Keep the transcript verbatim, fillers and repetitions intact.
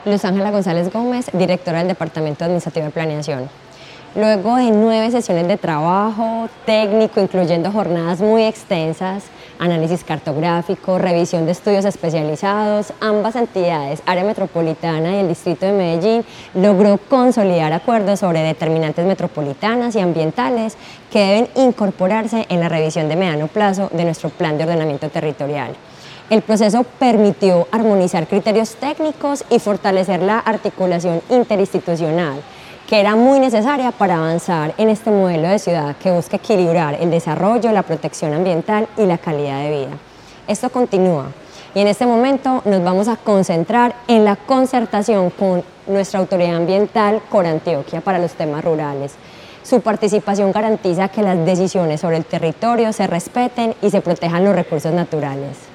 Luz Ángela González Gómez, directora del Departamento Administrativo de Planeación. Luego de nueve sesiones de trabajo técnico, incluyendo jornadas muy extensas, análisis cartográfico, revisión de estudios especializados, ambas entidades, Área Metropolitana y el Distrito de Medellín, logró consolidar acuerdos sobre determinantes metropolitanas y ambientales que deben incorporarse en la revisión de mediano plazo de nuestro Plan de Ordenamiento Territorial. El proceso permitió armonizar criterios técnicos y fortalecer la articulación interinstitucional, que era muy necesaria para avanzar en este modelo de ciudad que busca equilibrar el desarrollo, la protección ambiental y la calidad de vida. Esto continúa y en este momento nos vamos a concentrar en la concertación con nuestra autoridad ambiental Corantioquia para los temas rurales. Su participación garantiza que las decisiones sobre el territorio se respeten y se protejan los recursos naturales.